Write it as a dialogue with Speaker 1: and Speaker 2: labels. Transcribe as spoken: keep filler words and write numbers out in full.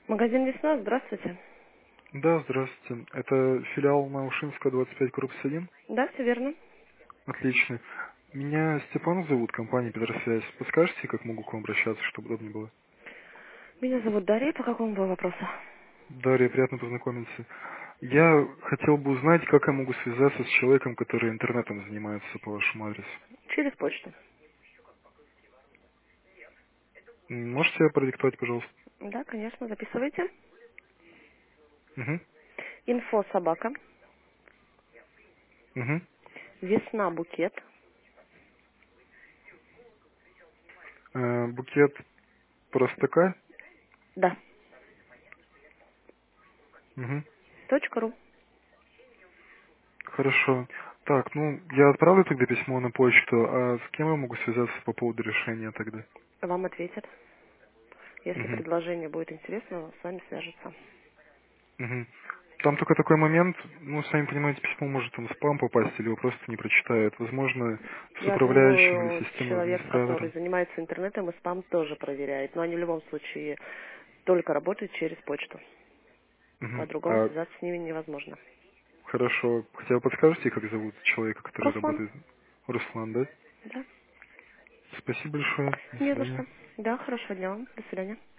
Speaker 1: Магазин «Весна», здравствуйте.
Speaker 2: Да, здравствуйте. Это филиал Наушинского, двадцать пять, корпус один.
Speaker 1: Да, все верно.
Speaker 2: Отлично. Меня Степан зовут, компания Петросвязь. Подскажете, как могу к вам обращаться, чтобы удобнее было?
Speaker 1: Меня зовут Дарья. По какому был вопросу?
Speaker 2: Дарья, приятно познакомиться. Я хотел бы узнать, как я могу связаться с человеком, который интернетом занимается по вашему адресу.
Speaker 1: Через почту.
Speaker 2: М, Можете продиктовать, пожалуйста?
Speaker 1: Да, конечно, записывайте.
Speaker 2: Угу.
Speaker 1: Инфо собака.
Speaker 2: Угу.
Speaker 1: Весна букет.
Speaker 2: Э, букет простака.
Speaker 1: Да.
Speaker 2: Угу.
Speaker 1: Точка ру.
Speaker 2: Хорошо. Так, ну, я отправлю тогда письмо на почту, а с кем я могу связаться по поводу решения тогда?
Speaker 1: Вам ответят. Если
Speaker 2: Угу.
Speaker 1: предложение будет интересно, с вами свяжется.
Speaker 2: Мгм. Там только такой момент, ну, сами понимаете, письмо может там в спам попасть, или его просто не прочитают. Возможно, с
Speaker 1: Я
Speaker 2: управляющим или
Speaker 1: думаю,
Speaker 2: системным
Speaker 1: человек, который
Speaker 2: администратором.
Speaker 1: занимается интернетом, и спам тоже проверяет. Но они в любом случае только работают через почту.
Speaker 2: Мгм.
Speaker 1: По-другому
Speaker 2: А,
Speaker 1: связаться с ними невозможно.
Speaker 2: хорошо. Хотя бы подскажете, как зовут человека, который
Speaker 1: Руслан?
Speaker 2: работает? Руслан, да?
Speaker 1: Да.
Speaker 2: Спасибо большое. До
Speaker 1: Не за
Speaker 2: свидания.
Speaker 1: что. Да, хорошего дня вам. До свидания.